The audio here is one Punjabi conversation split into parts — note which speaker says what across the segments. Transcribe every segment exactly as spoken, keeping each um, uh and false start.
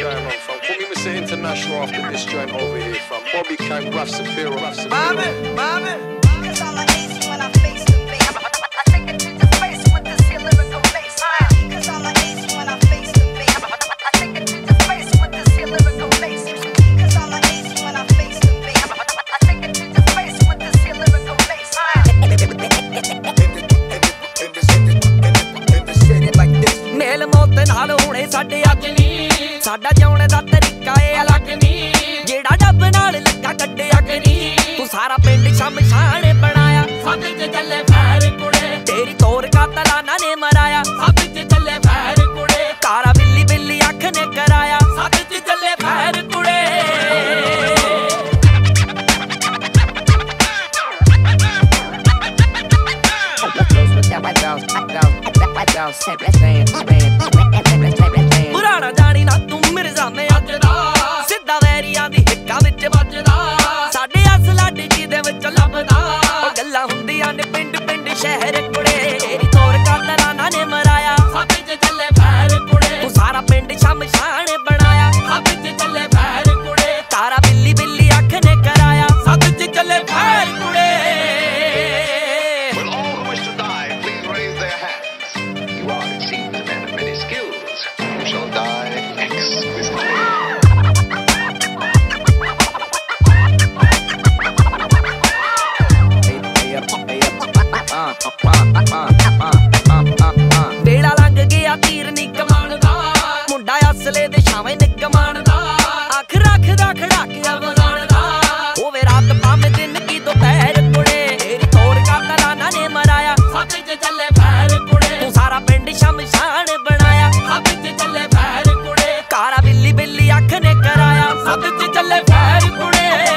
Speaker 1: going on, fam? Call me Mister International after this joint over here, fam. Bobby Kang, Raf Sapiro, Raf Sapiro.
Speaker 2: Mami, mami.
Speaker 3: Cause I'm an ace when I face the bass. I take it to the face with this here lyrical bass. Cause I'm an ace when I face the bass. I take it to the face with this here lyrical bass. Cause I'm an ace when I face the bass. I take it to the face with this here lyrical bass.
Speaker 2: ਮੇਲ ਮੌਤ ਨਾਲ ਹੋਣੇ ਸਾਡੇ ਅੱਜ ਨੀ ਸਾਡਾ ਜਿਉਣ ਦਾ ਤਰੀਕਾ ਏ ਅਲੱਗ ਨੀ ਜਿਹੜਾ ਡੱਬ ਨਾਲ ਲੱਗਾ ਕੱਢਿਆ ਕਿ ਨੀ ਤੂੰ ਸਾਰਾ ਪਿੰਡ ਸ਼ਮਸ਼ਾਨ ਬਣਾਇਆ ਸੱਤ ਚ ਚੱਲੇ ਫੈਰ ਕੁੜੇ ਤੇਰੀ ਤੋਰ ਕਾਤਲਾਨਾ ਨੇ ਮਰਾਇਆ ਸੱਤ ਚ ਚੱਲੇ ਫੈਰ ਕੁੜੇ ਕਾਰਾ ਬਿੱਲੀ ਬਿੱਲੀ ਅੱਖ ਨੇ ਕਰਾਇਆ ਸੱਤ ਚ ਚੱਲੇ ਫੈਰ ਕੁੜੇ ਪੁਰਾਣਾ ਜਾਣੀ ਨਾ ਤੂੰ ਮਿਰਜ਼ਾ ਮੈਂ ਅੱਜ ਦਾ ਸਿੱਧਾ ਵੈਰੀਆਂ ਦੀ ਹਿੱਕਾਂ ਵਿੱਚ ਵੱਜਦਾ ਸਾਡੇ ਅਸਲਾ ਡਿੱਗੀ ਦੇ ਵਿੱਚ ਲੱਭਦਾ ਉਹ ਗੱਲਾਂ ਹੁੰਦੀਆਂ ਨੇ ਪਿੰਡ ਪਿੰਡ ਸ਼ਹਿਰ ਕੁੜੇ ਤੇਰੀ ਤੋਰ ਕਾਤਲਾਨਾ ਨੇ ਮਰਾਇਆ ਸੱਤ ਚ ਚੱਲੇ ਫੈਰ ਕੁੜੇ ਤੂੰ ਸਾਰਾ ਪਿੰਡ ਸ਼ਮਸ਼ਾਨ ਬਣਾਇਆ ਸੱਤ ਚ ਚੱਲੇ ਫੈਰ ਕੁੜੇ ਤਾਰਾ ਬਿੱਲੀ ਬਿੱਲੀ ਅੱਖ ਨੇ ਕਰਾਇਆ ਸੱਤ ਚ ਚੱਲੇ ਫੈਰ ਕੁੜੇ ਵੇਲਾ ਲੰਘ ਗਿਆ ਤੀਰ ਨੀ ਕਮਾਨ ਦਾ ਮੁੰਡਾ ਅਸਲੇ ਦੇ ਛਾਵੇਂ ਨਿਕਮਾਨ ਦਾ ਅੱਖ ਰੱਖਦਾ ਖੜਾ ਕੇ ਅਵਗਾਨ ਦਾ ਹੋਵੇ ਰਾਤ ਭਾਵੇਂ ਦਿਨ ਕੀ ਦੁਪਹਿਰ ਕੁੜੇ ਤੇਰੀ ਤੋਰ ਕਾਤਲਾਨਾ ਨੇ ਮਰਾਇਆ ਸੱਤ ਚ ਚੱਲੇ ਫੈਰ ਕੁੜੇ ਤੂੰ ਸਾਰਾ ਪਿੰਡ ਸ਼ਮਸ਼ਾਨ ਬਣਾਇਆ ਸੱਤ ਚ ਚੱਲੇ ਫੈਰ ਕੁੜੇ ਕਾਰਾ ਬਿੱਲੀ ਬਿੱਲੀ ਅੱਖ ਨੇ ਕਰਾਇਆ ਸੱਤ ਚ ਚੱਲੇ ਫੈਰ ਕੁੜੇ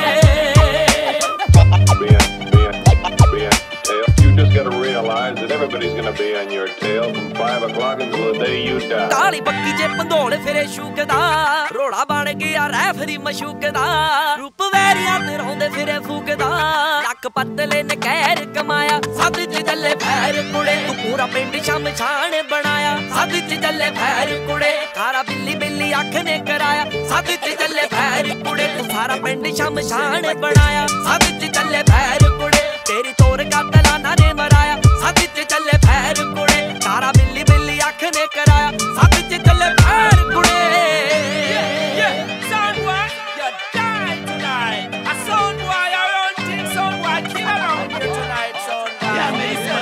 Speaker 4: that everybody's gonna be on your tail from five o'clock until the day you die.
Speaker 2: ਤਾਲੀ ਬੱਕੀ ਜੇ ਪੰਧੋਲ ਫਿਰੇ ਸ਼ੂਕਦਾ ਰੋੜਾ ਬਣ ਗਿਆ ਰੈਫਰੀ ਮਸ਼ੂਕਦਾ ਰੂਪ ਵੈਰੀਆਂ ਤੇ ਰੋਂਦੇ ਫਿਰੇ ਫੂਕਦਾ ਲੱਕ ਪੱਤਲੇ ਨੇ ਕਹਿਰ ਕਮਾਇਆ ਸੱਤ ਚ ਚੱਲੇ ਫੈਰ ਕੁੜੇ ਤੂੰ ਪੂਰਾ ਪਿੰਡ ਸ਼ਮਸ਼ਾਨ ਬਣਾਇਆ ਸੱਤ ਚ ਚੱਲੇ ਫੈਰ ਕੁੜੇ ਕਾਰਾ ਬਿੱਲੀ ਬਿੱਲੀ ਅੱਖ ਨੇ ਕਰਾਇਆ ਸੱਤ ਚ ਚੱਲੇ ਫੈਰ ਕੁੜੇ ਤੂੰ ਸਾਰਾ ਪਿੰਡ ਸ਼ਮਸ਼ਾਨ ਬਣਾਇਆ ਸੱਤ ਚ ਚੱਲੇ ਫੈਰ ਕੁੜੇ ਤੇਰੀ ਤੋਰ ਕਾਤਲਾਨਾ ਨੇ ਮਰਾਇਆ ਸੱਤ ਚ ਚੱਲੇ ਫੈਰ ਕੁੜੇ ਤਾਰਾ ਬਿੱਲੀ ਬਿੱਲੀ ਅੱਖ ਨੇ ਕਰਾਇਆ ਸੱਤ ਚ ਚੱਲੇ ਫੈਰ ਕੁੜੇ
Speaker 5: Son boy, you die tonight. A son boy around things, son boy kill around here tonight, son boy. Yeah,